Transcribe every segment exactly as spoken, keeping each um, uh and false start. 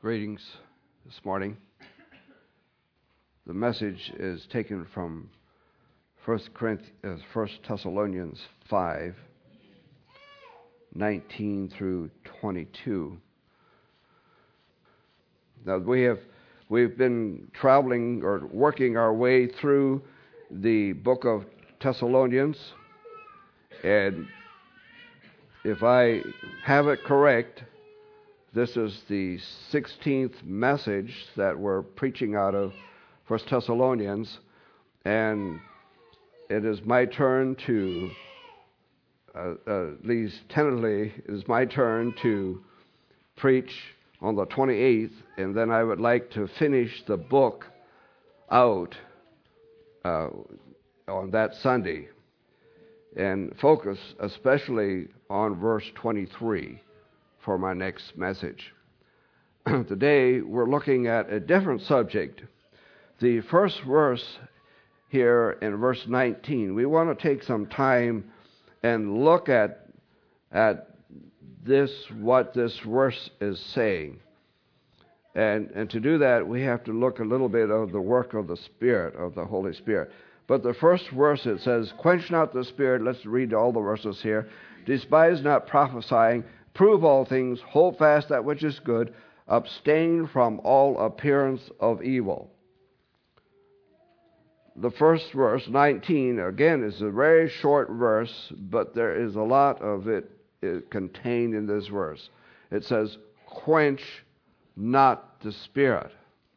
Greetings this morning. The message is taken from First Thessalonians five, nineteen through twenty-two. Now we have we've been traveling or working our way through the book of Thessalonians, and if I have it correct, this is the sixteenth message that we're preaching out of First Thessalonians, and it is my turn to, uh, uh, at least tentatively, it is my turn to preach on the twenty-eighth, and then I would like to finish the book out uh, on that Sunday and focus especially on verse twenty-three for my next message. Today we're looking at a different subject. The first verse here in verse nineteen, we want to take some time and look at at this, what this verse is saying. And, and to do that, we have to look a little bit of the work of the Spirit, of the Holy Spirit. But the first verse, it says, "Quench not the Spirit." Let's read all the verses here. "Despise not prophesying. Prove all things. Hold fast that which is good. Abstain from all appearance of evil." The first verse, nineteen, again, is a very short verse, but there is a lot of it contained in this verse. It says, "Quench not the Spirit."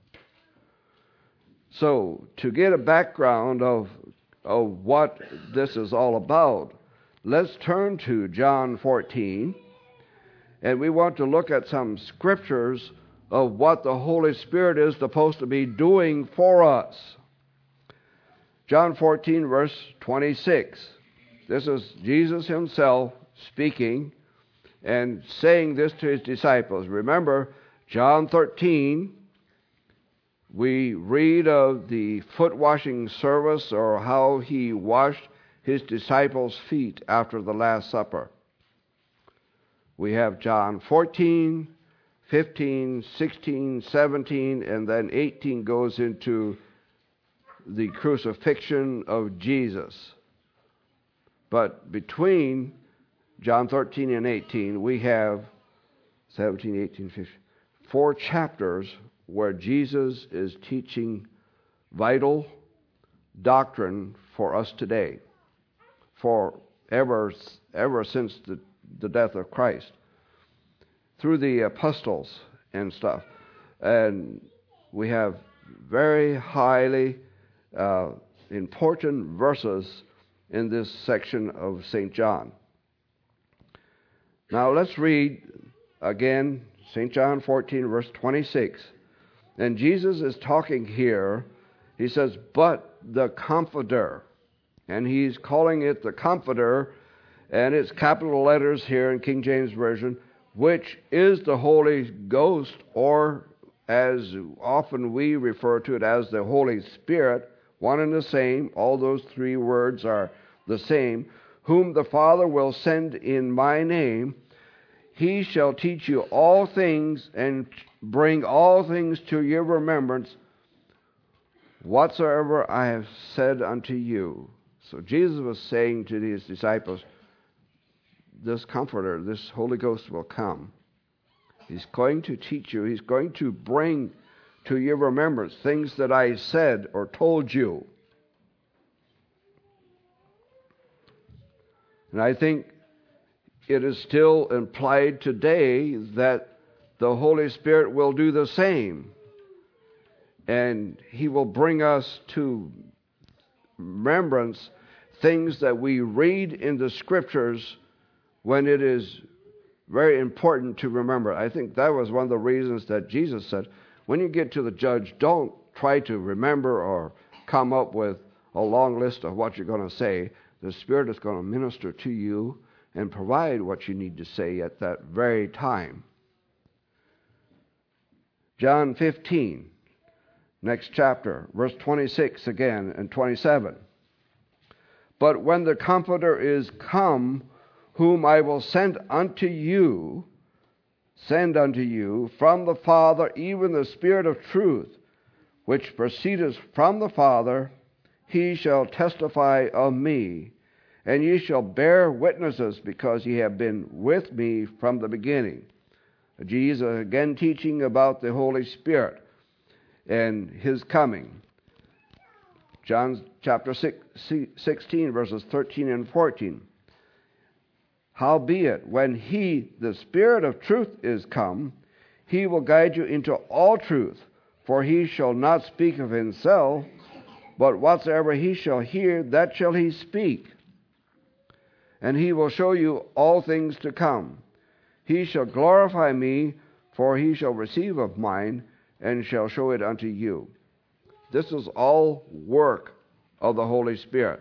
So, to get a background of, of what this is all about, let's turn to John fourteen, and we want to look at some scriptures of what the Holy Spirit is supposed to be doing for us. John fourteen, verse twenty-six. This is Jesus himself speaking and saying this to his disciples. Remember, John thirteen, we read of the foot washing service, or how he washed his disciples' feet after the Last Supper. We have John fourteen, fifteen, sixteen, seventeen, and then eighteen goes into the crucifixion of Jesus. But between John thirteen and eighteen, we have seventeen, eighteen, fifteen, four chapters where Jesus is teaching vital doctrine for us today, for ever, ever since the, the death of Christ, through the apostles and stuff. And we have very highly uh, important verses in this section of Saint John. Now let's read again Saint John fourteen, verse twenty-six. And Jesus is talking here. He says, "But the Comforter." And he's calling it the Comforter, and it's capital letters here in King James Version, which is the Holy Ghost, or as often we refer to it as the Holy Spirit, one and the same. All those three words are the same. "Whom the Father will send in my name. He shall teach you all things and bring all things to your remembrance, whatsoever I have said unto you." So Jesus was saying to his disciples, this Comforter, this Holy Ghost will come. He's going to teach you. He's going to bring to your remembrance things that I said or told you. And I think it is still implied today that the Holy Spirit will do the same. And he will bring us to remembrance things that we read in the Scriptures when it is very important to remember. I think that was one of the reasons that Jesus said, when you get to the judge, don't try to remember or come up with a long list of what you're going to say. The Spirit is going to minister to you and provide what you need to say at that very time. John fifteen, next chapter, verse twenty-six again and twenty-seven. "But when the Comforter is come, whom I will send unto you, send unto you from the Father, even the Spirit of truth, which proceedeth from the Father. He shall testify of me, and ye shall bear witnesses, because ye have been with me from the beginning. Jesus again teaching about the Holy Spirit and his coming. John chapter sixteen, verses thirteen and fourteen. Howbeit, when he, the Spirit of truth, is come, he will guide you into all truth, for he shall not speak of himself, but whatsoever he shall hear, that shall he speak. And he will show you all things to come. He shall glorify me, for he shall receive of mine, and shall show it unto you. This is all work of the Holy Spirit.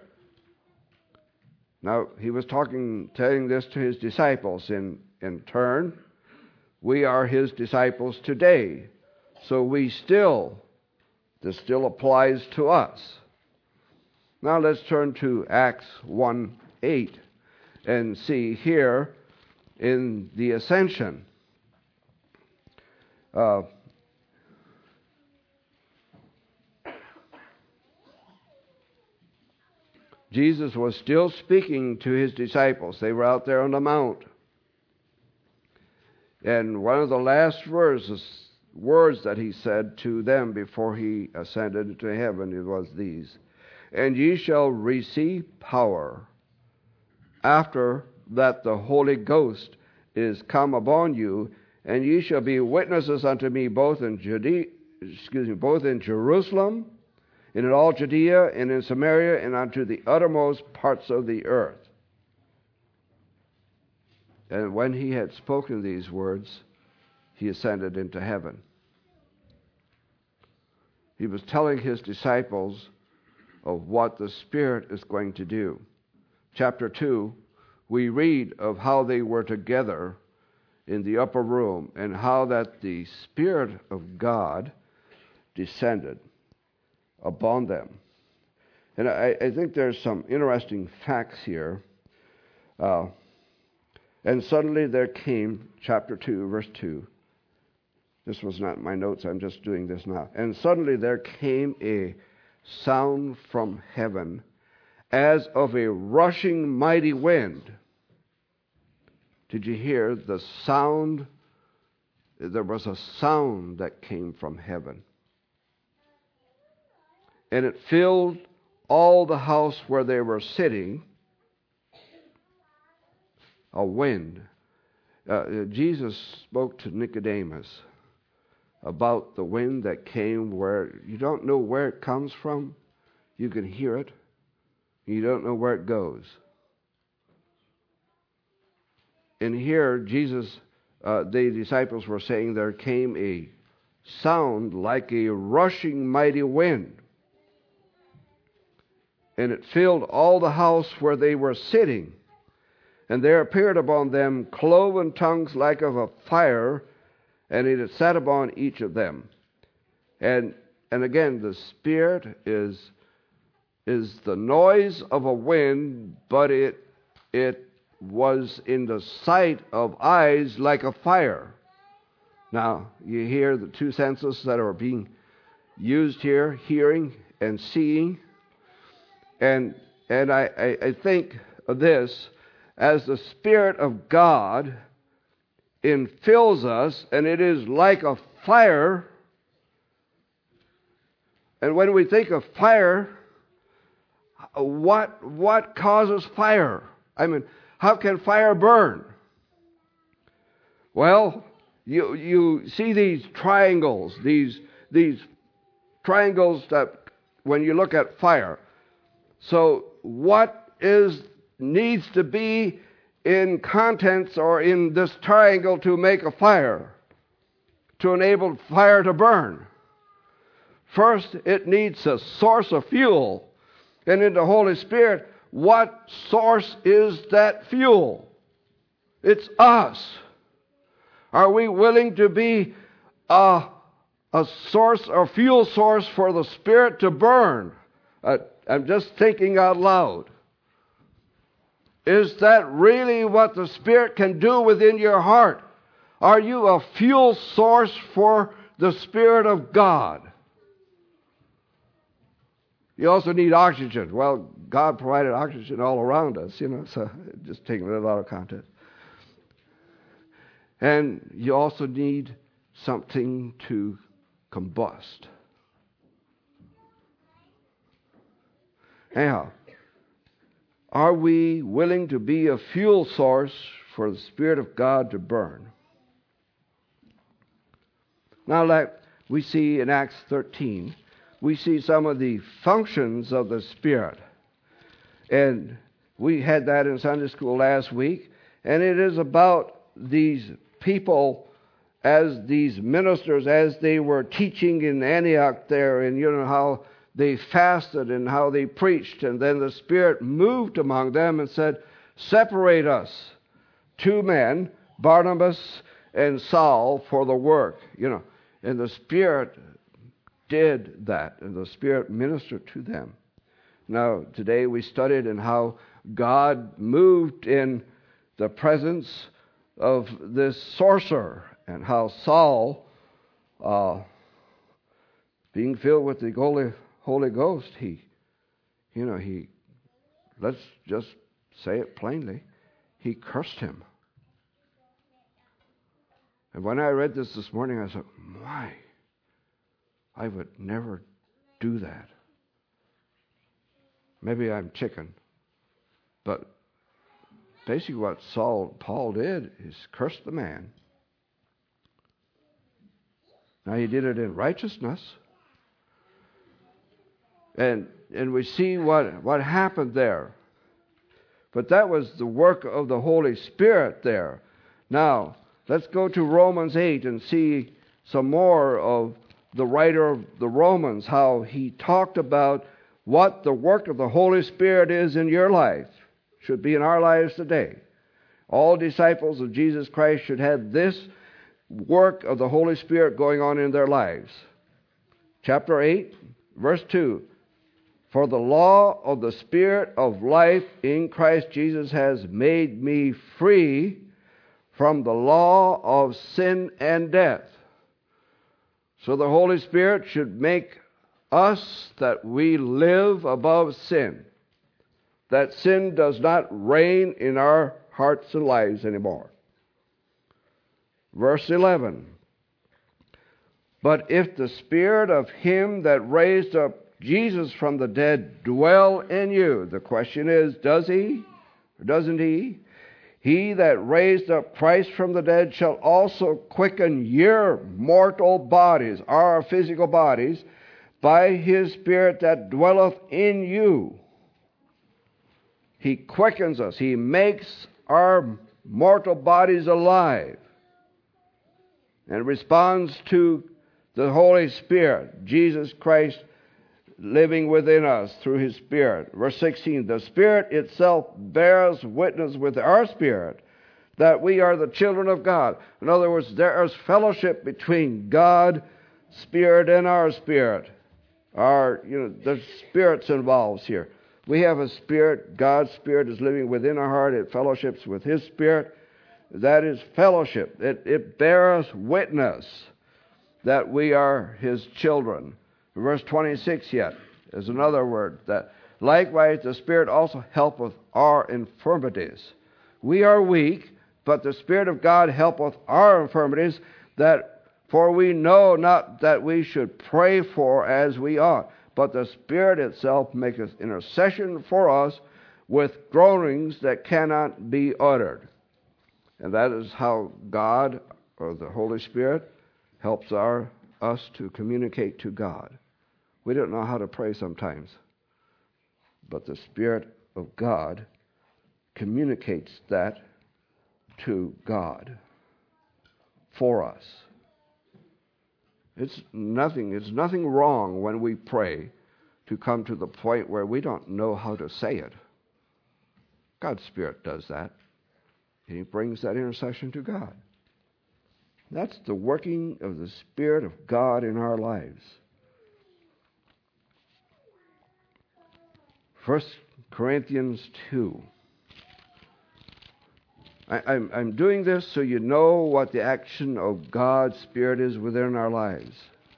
Now, he was talking, telling this to his disciples. In, in turn, we are his disciples today. So we still, this still applies to us. Now let's turn to Acts one eight and see here in the ascension. Uh, Jesus was still speaking to his disciples. They were out there on the mount. And one of the last verses, words that he said to them before he ascended into heaven, it was these: And ye shall receive power after that the Holy Ghost is come upon you, and ye shall be witnesses unto me both in Judea, excuse me, both in Jerusalem, and in all Judea, and in Samaria, and unto the uttermost parts of the earth. And when he had spoken these words, he ascended into heaven. He was telling his disciples of what the Spirit is going to do. Chapter two, we read of how they were together in the upper room, and how that the Spirit of God descended upon them. And I, I think there's some interesting facts here. Uh, and suddenly there came, chapter two, verse two. This was not my notes, I'm just doing this now. And suddenly there came a sound from heaven as of a rushing mighty wind. Did you hear the sound? There was a sound that came from heaven. And it filled all the house where they were sitting. A wind. Uh, Jesus spoke to Nicodemus about the wind that came where you don't know where it comes from. You can hear it. You don't know where it goes. And here, Jesus, uh, the disciples were saying there came a sound like a rushing mighty wind. And it filled all the house where they were sitting. And there appeared upon them cloven tongues like of a fire, and it had sat upon each of them. And and again, the Spirit is is the noise of a wind, but it it was in the sight of eyes like a fire. Now, you hear the two senses that are being used here, hearing and seeing. And and I, I, I think of this as the Spirit of God infills us, and it is like a fire. And when we think of fire, what what causes fire? I mean, how can fire burn? Well, you you see these triangles, these these triangles that when you look at fire. So what is needs to be in contents or in this triangle to make a fire, to enable fire to burn? First, it needs a source of fuel. And in the Holy Spirit, what source is that fuel? It's us. Are we willing to be a, a source or fuel source for the Spirit to burn? Uh, I'm just thinking out loud. Is that really what the Spirit can do within your heart? Are you a fuel source for the Spirit of God? You also need oxygen. Well, God provided oxygen all around us, you know, so just taking it out of context. And you also need something to combust. Anyhow, are we willing to be a fuel source for the Spirit of God to burn? Now, like we see in Acts thirteen, we see some of the functions of the Spirit. And we had that in Sunday school last week. And it is about these people as these ministers, as they were teaching in Antioch there, and you know how they fasted and how they preached. And then the Spirit moved among them and said, separate us, two men, Barnabas and Saul, for the work. You know, and the Spirit did that, and the Spirit ministered to them. Now, today we studied in how God moved in the presence of this sorcerer, and how Saul, uh, being filled with the Holy, Holy Ghost, he, you know, he, let's just say it plainly, he cursed him. And when I read this this morning, I said, my, I would never do that. Maybe I'm chicken. But basically what Saul, Paul did is curse the man. Now he did it in righteousness. And and we see what, what happened there. But that was the work of the Holy Spirit there. Now, let's go to Romans eight and see some more of the writer of the Romans, how he talked about what the work of the Holy Spirit is in your life, should be in our lives today. All disciples of Jesus Christ should have this work of the Holy Spirit going on in their lives. Chapter eight, verse two. For the law of the Spirit of life in Christ Jesus has made me free from the law of sin and death. So the Holy Spirit should make us that we live above sin. That sin does not reign in our hearts and lives anymore. Verse eleven. But if the Spirit of Him that raised up Jesus from the dead dwell in you, the question is, does He or doesn't He? He that raised up Christ from the dead shall also quicken your mortal bodies, our physical bodies, by His Spirit that dwelleth in you. He quickens us. He makes our mortal bodies alive and responds to the Holy Spirit, Jesus Christ living within us through His Spirit. Verse sixteen, the Spirit itself bears witness with our spirit that we are the children of God. In other words, there is fellowship between God, Spirit, and our spirit. Our, you know, the Spirit's involved here. We have a spirit. God's Spirit is living within our heart. It fellowships with His Spirit. That is fellowship. It, it bears witness that we are His children. Verse twenty-six yet is another word, that likewise the Spirit also helpeth our infirmities. We are weak, but the Spirit of God helpeth our infirmities, that for we know not that we should pray for as we ought, but the Spirit itself maketh intercession for us with groanings that cannot be uttered. And that is how God, or the Holy Spirit, helps our us to communicate to God. We don't know how to pray sometimes, but the Spirit of God communicates that to God for us. It's nothing, it's nothing wrong when we pray to come to the point where we don't know how to say it. God's Spirit does that. He brings that intercession to God. That's the working of the Spirit of God in our lives. First Corinthians two. I, I'm, I'm doing this so you know what the action of God's Spirit is within our lives.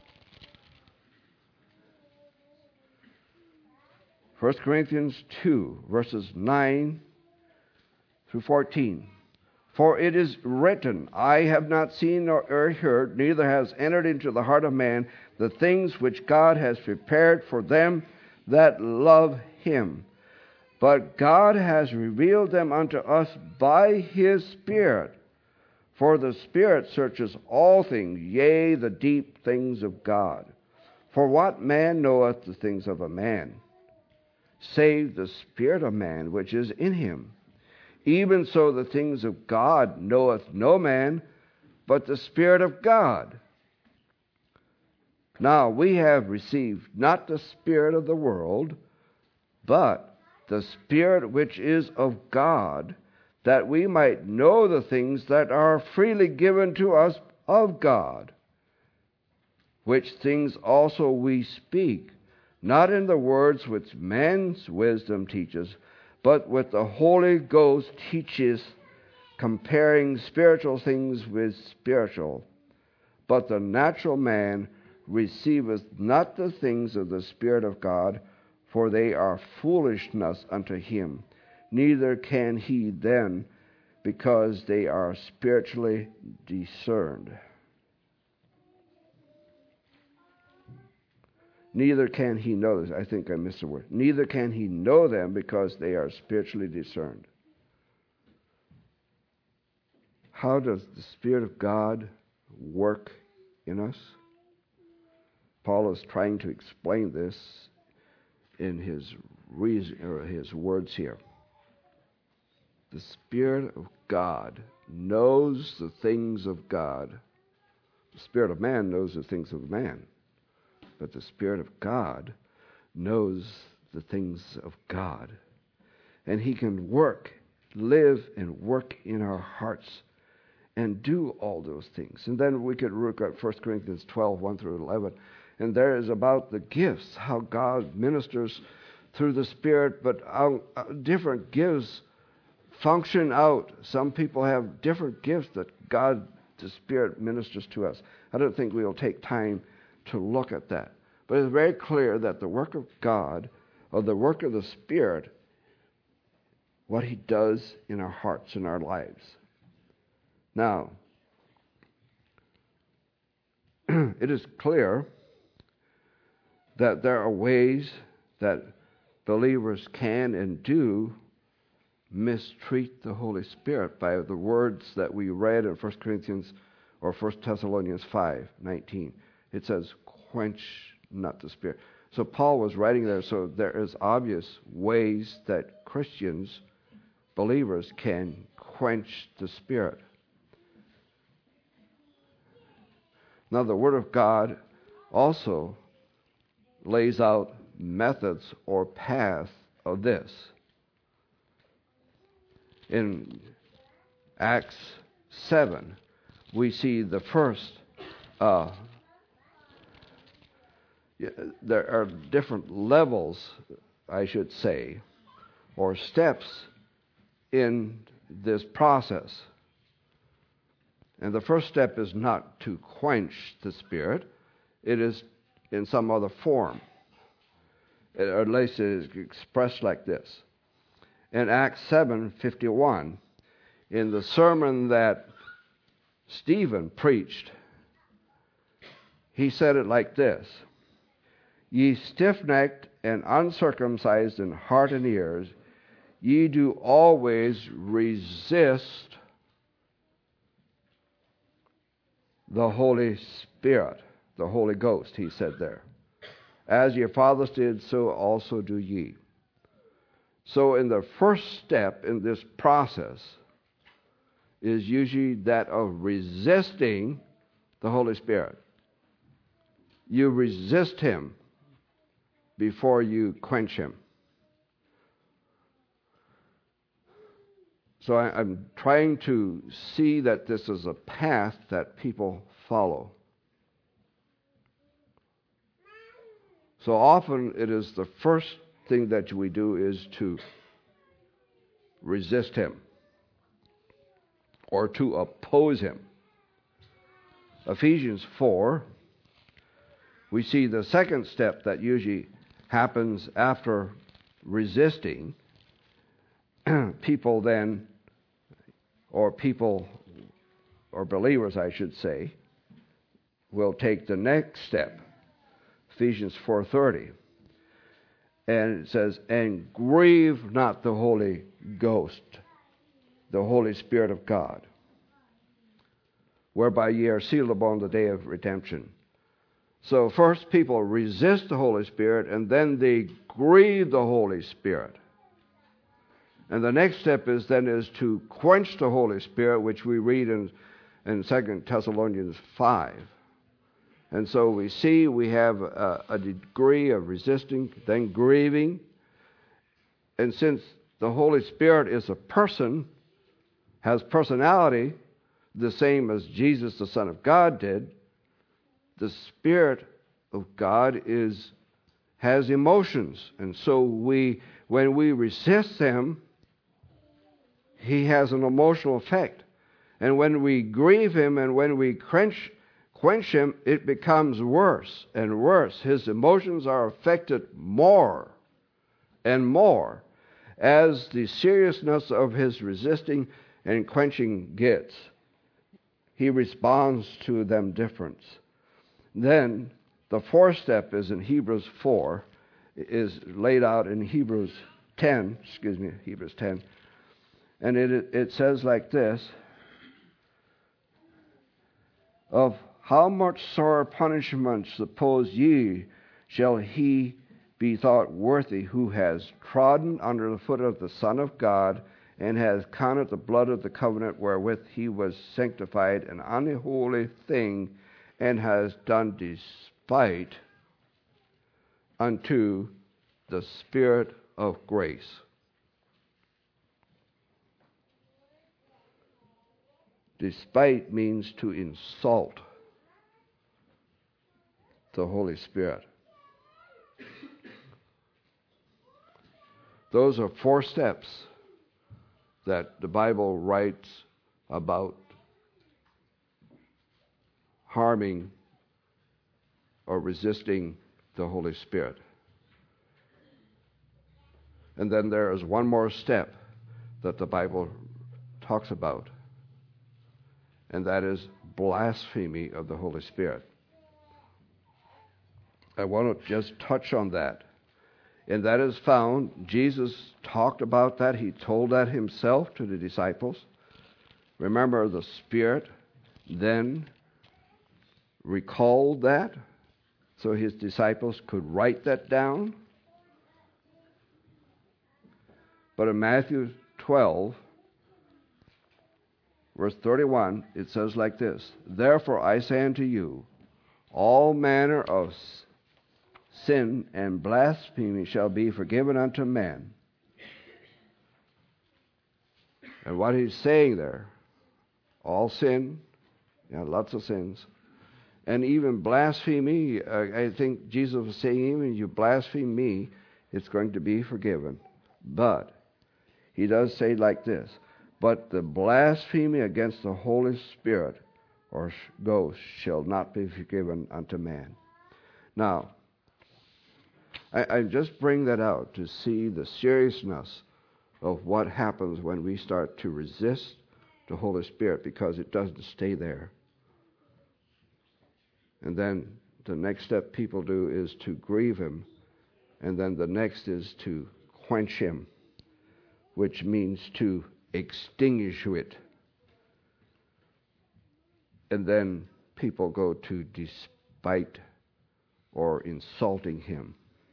First Corinthians two, verses nine through fourteen. For it is written, I have not seen nor heard, neither has entered into the heart of man the things which God has prepared for them that love him. But God has revealed them unto us by his Spirit. For the Spirit searches all things, yea, the deep things of God. For what man knoweth the things of a man, save the Spirit of man which is in him? Even so the things of God knoweth no man, but the Spirit of God. Now we have received not the spirit of the world, but the Spirit which is of God, that we might know the things that are freely given to us of God, which things also we speak, not in the words which man's wisdom teaches, but with the Holy Ghost teaches, comparing spiritual things with spiritual. But the natural man receiveth not the things of the Spirit of God, for they are foolishness unto him. Neither can he then, because they are spiritually discerned. Neither can he know this. I think I missed a word. Neither can he know them because they are spiritually discerned. How does the Spirit of God work in us? Paul is trying to explain this in his reason, or his words here. The Spirit of God knows the things of God. The Spirit of man knows the things of man. But the Spirit of God knows the things of God. And he can work, live and work in our hearts and do all those things. And then we could look at First Corinthians twelve, one through eleven. And there is about the gifts, how God ministers through the Spirit, but how different gifts function out. Some people have different gifts that God, the Spirit, ministers to us. I don't think we will take time to look at that. But it's very clear that the work of God, or the work of the Spirit, what he does in our hearts and our lives. Now, it is clear that there are ways that believers can and do mistreat the Holy Spirit by the words that we read in First Corinthians or First Thessalonians five nineteen. It says, quench not the Spirit. So Paul was writing there, so there is obvious ways that Christians, believers, can quench the Spirit. Now the Word of God also lays out methods or paths of this. In Acts seven, we see the first, uh, there are different levels, I should say, or steps in this process. And the first step is not to quench the Spirit. It is in some other form. Or at least it is expressed like this. In Acts seven fifty-one, in the sermon that Stephen preached, he said it like this: Ye stiff-necked and uncircumcised in heart and ears, ye do always resist the Holy Spirit, the Holy Ghost, he said there. As your fathers did, so also do ye. So in the first step in this process is usually that of resisting the Holy Spirit. You resist him before you quench him. So I, I'm trying to see that this is a path that people follow. So often it is the first thing that we do is to resist him. or to oppose him. Ephesians four, we see the second step that usually happens after resisting. People then, or people, or believers, I should say, will take the next step. Ephesians four thirty. And it says, and grieve not the Holy Ghost, the Holy Spirit of God, whereby ye are sealed upon the day of redemption. So first people resist the Holy Spirit, and then they grieve the Holy Spirit. And the next step is then is to quench the Holy Spirit, which we read in, in Second Thessalonians five. And so we see we have a, a degree of resisting, then grieving. And since the Holy Spirit is a person, has personality, the same as Jesus, the Son of God, did, the Spirit of God is has emotions. And so we, when we resist Him, He has an emotional effect. And when we grieve Him and when we quench quench Him, it becomes worse and worse. His emotions are affected more and more as the seriousness of His resisting and quenching gets. He responds to them different. Then the fourth step is in Hebrews four, is laid out in Hebrews ten, excuse me, Hebrews ten. And it it says like this, of how much sore punishment suppose ye shall he be thought worthy who has trodden under the foot of the Son of God and has counted the blood of the covenant wherewith he was sanctified an unholy thing and has done despite unto the Spirit of grace. Despite means to insult the Holy Spirit. Those are four steps that the Bible writes about harming or resisting the Holy Spirit. And then there is one more step that the Bible talks about, and that is blasphemy of the Holy Spirit. I want to just touch on that. And that is found, Jesus talked about that. He told that himself to the disciples. Remember, the Spirit then recalled that so his disciples could write that down. But in Matthew twelve, verse thirty-one, it says like this, therefore I say unto you, all manner of sin and blasphemy shall be forgiven unto men. And what he's saying there, all sin, yeah, lots of sins, and even blasphemy, uh, I think Jesus was saying, even if you blaspheme me, it's going to be forgiven. But he does say like this, but the blasphemy against the Holy Spirit or Ghost shall not be forgiven unto man. Now, I, I just bring that out to see the seriousness of what happens when we start to resist the Holy Spirit, because it doesn't stay there. And then the next step people do is to grieve Him, and then the next is to quench Him, which means to extinguish it. And then people go to despite or insulting Him.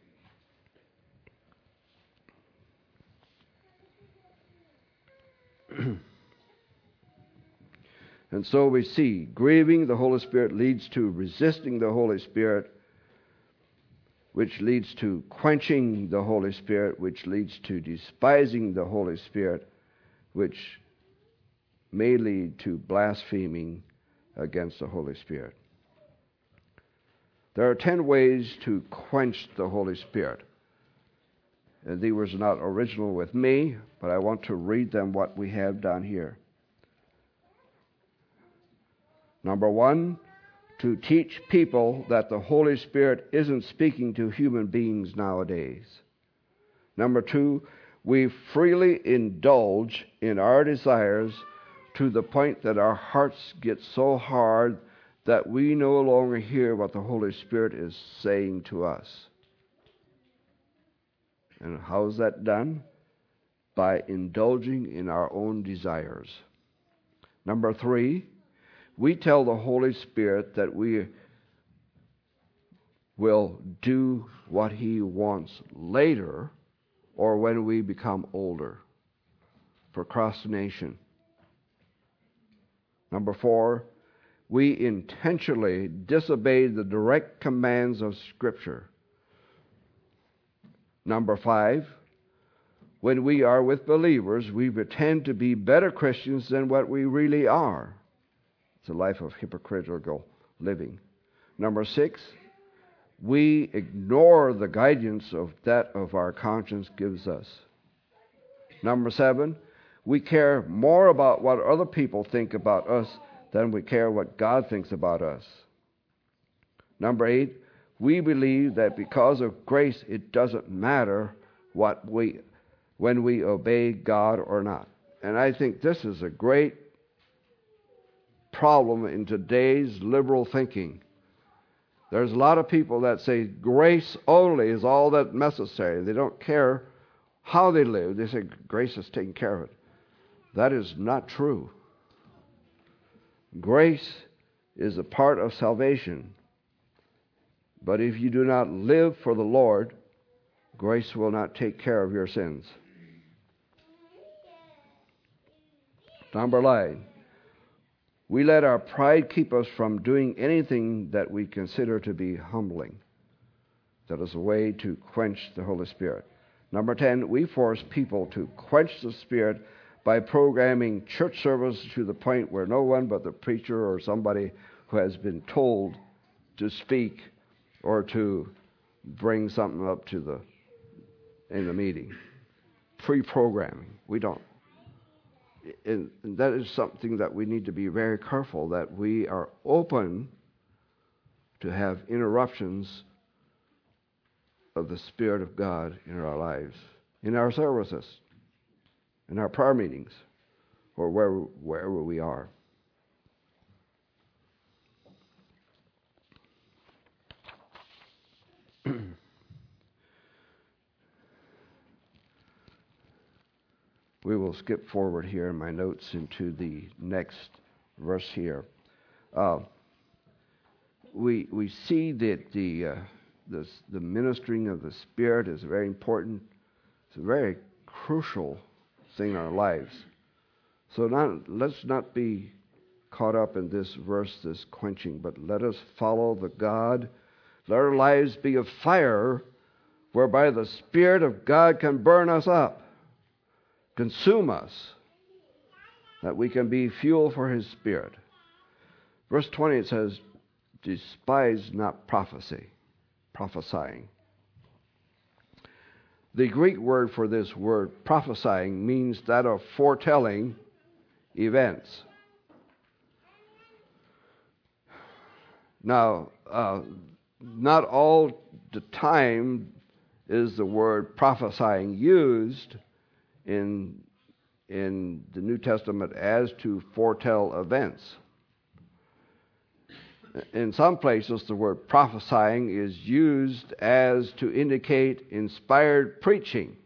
And so we see grieving the Holy Spirit leads to resisting the Holy Spirit, which leads to quenching the Holy Spirit, which leads to despising the Holy Spirit, which may lead to blaspheming against the Holy Spirit. There are ten ways to quench the Holy Spirit. And these were not original with me, but I want to read them what we have down here. Number one, to teach people that the Holy Spirit isn't speaking to human beings nowadays. Number two, we freely indulge in our desires to the point that our hearts get so hard that we no longer hear what the Holy Spirit is saying to us. And how is that done? By indulging in our own desires. Number three, we tell the Holy Spirit that we will do what He wants later or when we become older. Procrastination. Number four, we intentionally disobey the direct commands of Scripture. Number five, when we are with believers, we pretend to be better Christians than what we really are. It's a life of hypocritical living. Number six, we ignore the guidance of that of our conscience gives us. Number seven, we care more about what other people think about us than we care what God thinks about us. Number eight, we believe that because of grace, it doesn't matter what we, when we obey God or not. And I think this is a great problem in today's liberal thinking. There's a lot of people that say grace only is all that's necessary. They don't care how they live. They say grace is taking care of it. That is not true. Grace is a part of salvation. But if you do not live for the Lord, grace will not take care of your sins. Number nine, we let our pride keep us from doing anything that we consider to be humbling. That is a way to quench the Holy Spirit. Number ten, we force people to quench the Spirit by programming church service to the point where no one but the preacher or somebody who has been told to speak or to bring something up to the in the meeting. Pre-programming. We don't. And that is something that we need to be very careful that we are open to have interruptions of the Spirit of God in our lives, in our services, in our prayer meetings, or wherever, wherever we are. We will skip forward here in my notes into the next verse here. Uh, we we see that the, uh, the the ministering of the Spirit is very important. It's a very crucial thing in our lives. So not, let's not be caught up in this verse, this quenching, but let us follow the God. Let our lives be a fire whereby the Spirit of God can burn us up, consume us, that we can be fuel for His Spirit. Verse twenty, it says, despise not prophecy, prophesying. The Greek word for this word, prophesying, means that of foretelling events. Now, uh, not all the time is the word prophesying used in in the New Testament as to foretell events. In some places, the word prophesying is used as to indicate inspired preaching.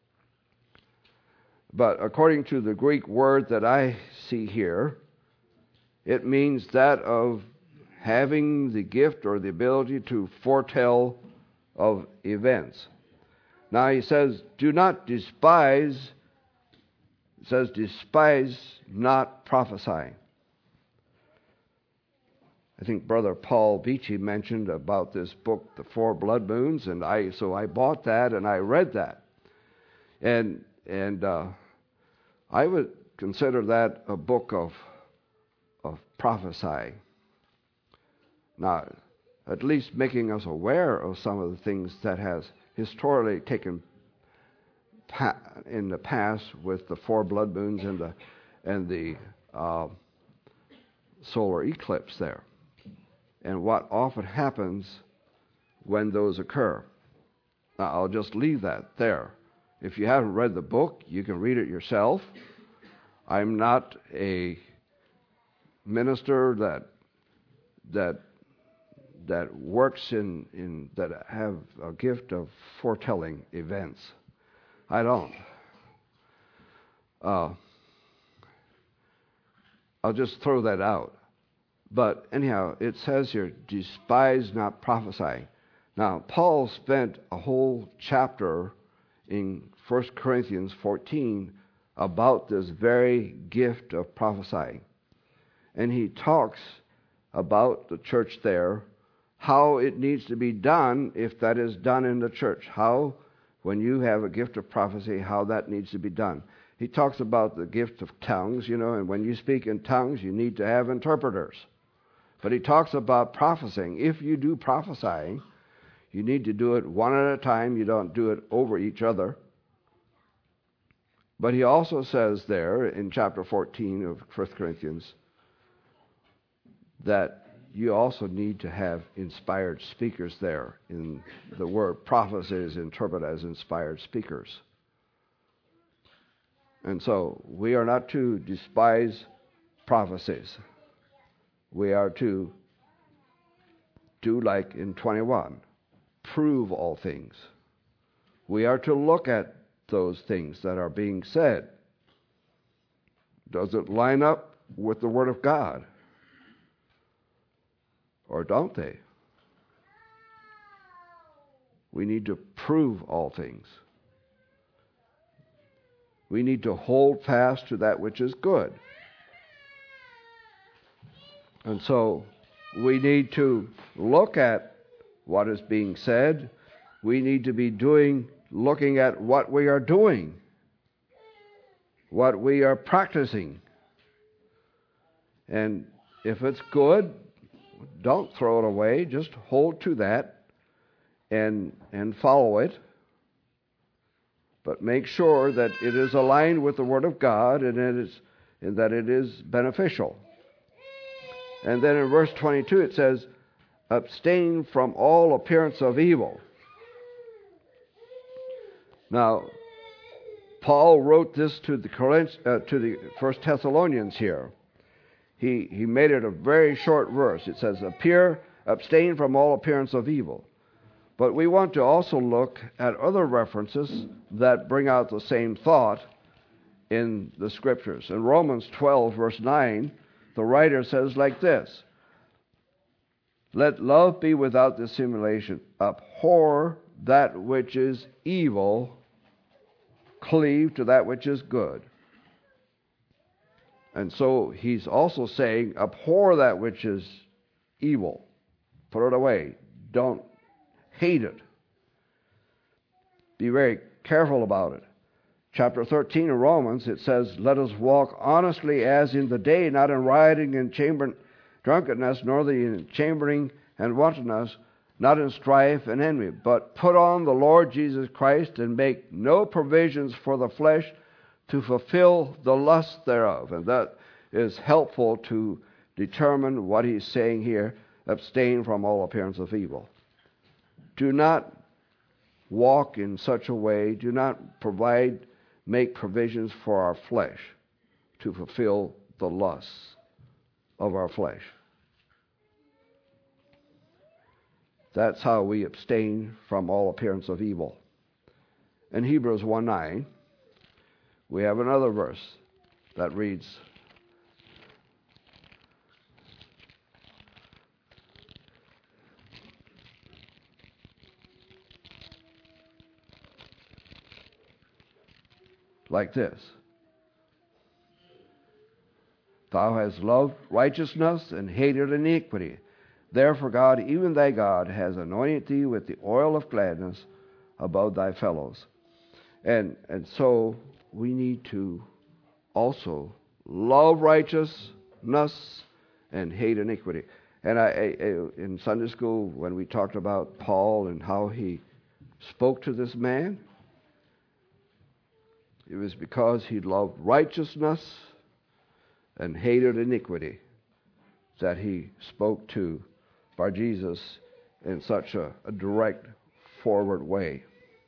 But according to the Greek word that I see here, it means that of having the gift or the ability to foretell of events. Now he says, do not despise, it says, despise not prophesying. I think Brother Paul Beachy mentioned about this book, The Four Blood Moons, and I so I bought that and I read that. And and uh, I would consider that a book of of prophesying. Now, at least making us aware of some of the things that has historically taken pa- in the past with the four blood moons and the and the uh, solar eclipse there, and what often happens when those occur. Now, I'll just leave that there. If you haven't read the book, you can read it yourself. I'm not a minister that that that works in, in that have a gift of foretelling events. I don't. Uh, I'll just throw that out. But anyhow, it says here, despise not prophesying. Now, Paul spent a whole chapter in First Corinthians fourteen about this very gift of prophesying. And he talks about the church there, how it needs to be done if that is done in the church. How, when you have a gift of prophecy, how that needs to be done. He talks about the gift of tongues, you know, and when you speak in tongues, you need to have interpreters. But he talks about prophesying. If you do prophesying, you need to do it one at a time. You don't do it over each other. But he also says there in chapter fourteen of First Corinthians that you also need to have inspired speakers there. In the word prophecy is interpreted as inspired speakers. And so we are not to despise prophecies. We are to do like in twenty-one, prove all things. We are to look at those things that are being said. Does it line up with the Word of God? Or don't they? We need to prove all things. We need to hold fast to that which is good. And so we need to look at what is being said. We need to be doing, looking at what we are doing, what we are practicing. And if it's good, don't throw it away. Just hold to that and and follow it. But make sure that it is aligned with the Word of God and it is and that it is beneficial. And then in verse twenty-two it says, abstain from all appearance of evil. Now, Paul wrote this to the uh, to the First Thessalonians here. He he made it a very short verse. It says, appear, abstain from all appearance of evil. But we want to also look at other references that bring out the same thought in the Scriptures. In Romans twelve, verse nine, the writer says like this, let love be without dissimulation. Abhor that which is evil, cleave to that which is good. And so he's also saying, abhor that which is evil. Put it away. Don't hate it. Be very careful about it. Chapter thirteen of Romans, it says, let us walk honestly as in the day, not in rioting and chamber drunkenness, nor the in chambering and wantonness, not in strife and envy, but put on the Lord Jesus Christ and make no provisions for the flesh to fulfill the lust thereof. And that is helpful to determine what he's saying here, abstain from all appearance of evil. Do not walk in such a way, do not provide, make provisions for our flesh to fulfill the lusts of our flesh. That's how we abstain from all appearance of evil. In Hebrews one nine, we have another verse that reads, like this. Thou hast loved righteousness and hated iniquity. Therefore God, even thy God, has anointed thee with the oil of gladness above thy fellows. And and so we need to also love righteousness and hate iniquity. And I, I, in Sunday school, when we talked about Paul and how he spoke to this man, it was because he loved righteousness and hated iniquity. that he spoke to Bar-Jesus in such a, a direct, forward way.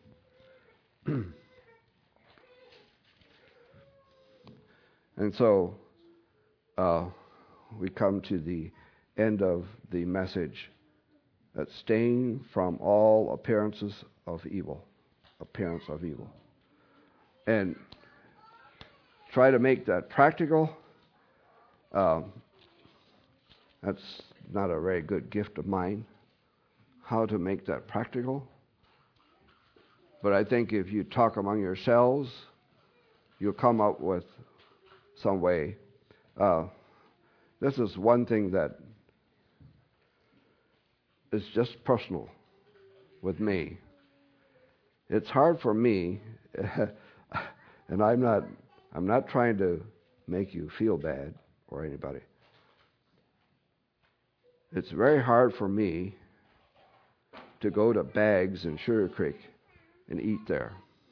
And so uh, we come to the end of the message, abstain from all appearances of evil, appearance of evil. And try to make that practical. Um, that's not a very good gift of mine, how to make that practical. But I think if you talk among yourselves, you'll come up with some way. Uh, this is one thing that is just personal with me. It's hard for me, and I'm not I'm not trying to make you feel bad or anybody. It's very hard for me to go to Bags in Sugar Creek and eat there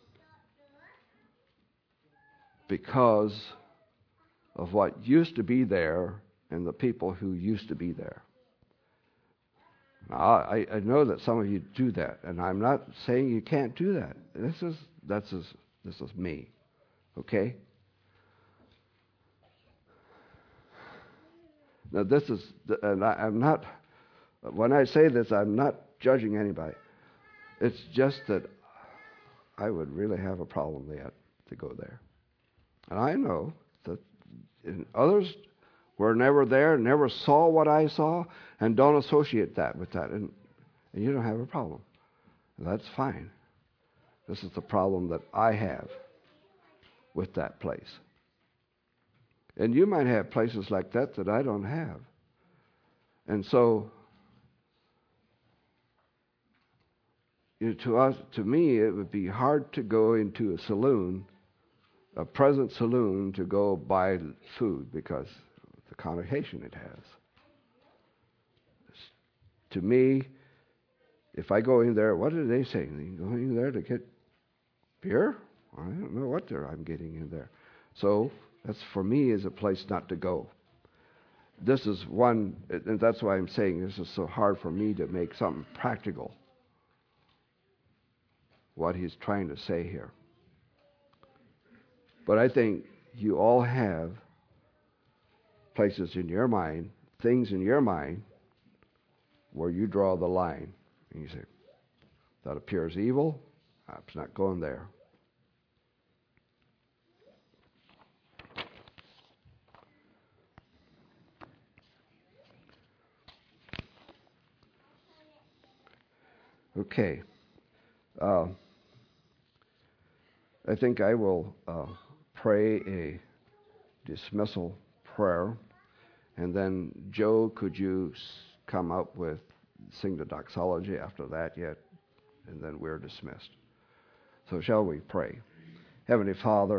because of what used to be there and the people who used to be there. Now, I, I know that some of you do that, and I'm not saying you can't do that. This is that's is, this is me, okay? Now, this is, and I, I'm not. When I say this, I'm not judging anybody. It's just that I would really have a problem yet to go there, and I know that others were never there, never saw what I saw, and don't associate that with that. And, and you don't have a problem. That's fine. This is the problem that I have with that place. And you might have places like that that I don't have. And so, you know, to us, to me, it would be hard to go into a saloon, a present saloon, to go buy food because the connotation it has. To me, if I go in there, what are they saying? You go in there to get beer? I don't know what they're, I'm getting in there. So that's, for me, is a place not to go. This is one, and that's why I'm saying this is so hard for me to make something practical, what he's trying to say here. But I think you all have places in your mind, things in your mind, where you draw the line. And you say, that appears evil, I'm not going there. Okay. Uh, I think I will uh, pray a dismissal prayer, and then Joe, could you come up with, sing the doxology after that yet, and then we're dismissed. So shall we pray? Heavenly Father,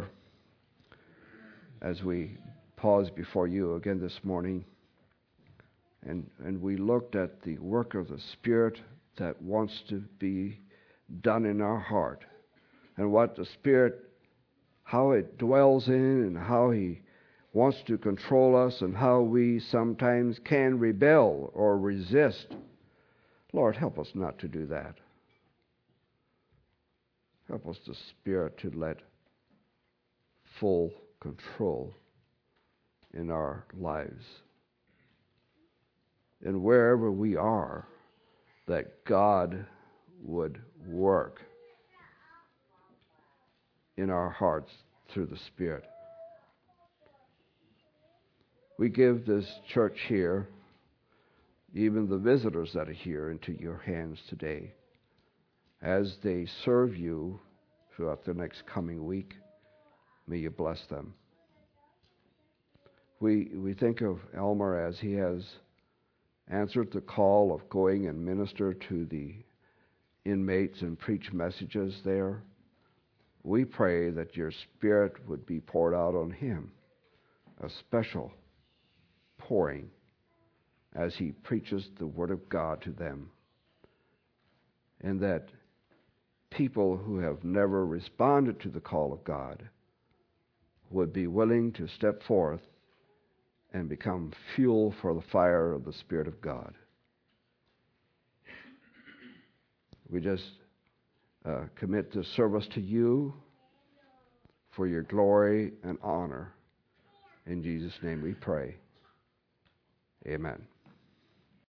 as we pause before you again this morning, and, and we looked at the work of the Spirit that wants to be done in our heart, and what the Spirit, how it dwells in, and how He wants to control us, and how we sometimes can rebel or resist. Lord, help us not to do that. Help us, the Spirit, to let full control in our lives. And wherever we are, that God would work in our hearts through the Spirit. We give this church here, even the visitors that are here, into your hands today. As they serve you throughout the next coming week, may you bless them. We we think of Elmer as he has answered the call of going and minister to the inmates and preach messages there. We pray that your Spirit would be poured out on him, a special pouring as he preaches the Word of God to them, and that people who have never responded to the call of God would be willing to step forth and become fuel for the fire of the Spirit of God. We just uh, commit this service to you for your glory and honor. In Jesus' name we pray. Amen.